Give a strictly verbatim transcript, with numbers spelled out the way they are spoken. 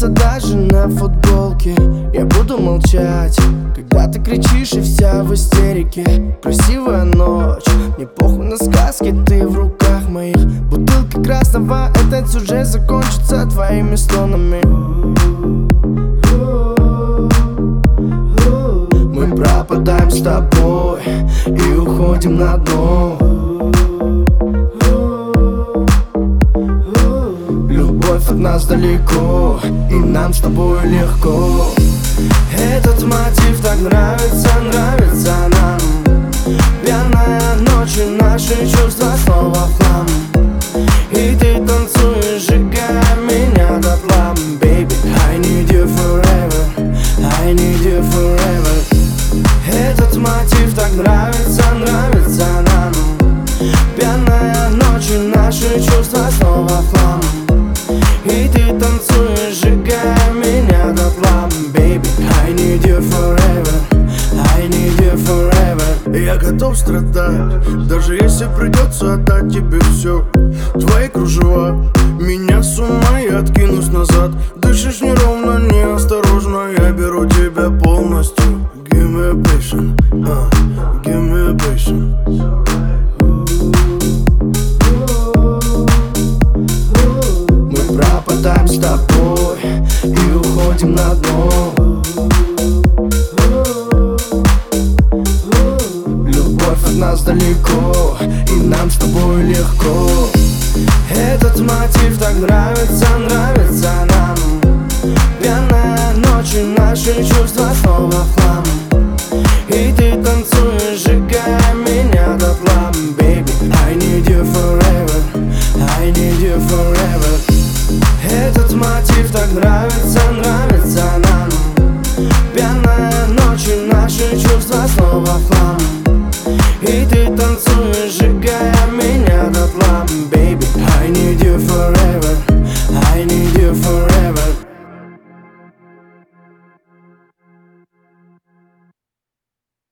разница даже на футболке. Я буду молчать, когда ты кричишь и вся в истерике. Красивая ночь, мне похуй на сказки, ты в руках моих. Бутылка красного, этот сюжет закончится твоими стонами. Мы пропадаем с тобой и уходим на дно. Любовь от нас далеко, и нам с тобой легко. Этот мотив так нравится, нравится нам. Пьяная ночь и наши чувства снова в хлам. И ты танцуешь, сжигая меня дотла. Baby, I need you forever, I need you forever. Этот мотив так нравится, нравится нам. Пьяная ночь и наши чувства снова в хлам. И ты танцуешь, сжигая меня дотла. Baby, I need you forever, I need you forever. Я готов страдать, даже если придется отдать тебе все. Твои кружева, меня с ума, я откинусь назад. Дышишь неровно, неосторожно, я беру тебя полностью. Give me a passion, uh, give me a passion. Мы пропадаем с тобой и уходим на дно. Любовь от нас далеко, и нам с тобой легко. Этот мотив так нравится, нравится нам. Пьяная ночь и наши чувства снова в хлам. И ты танцуешь,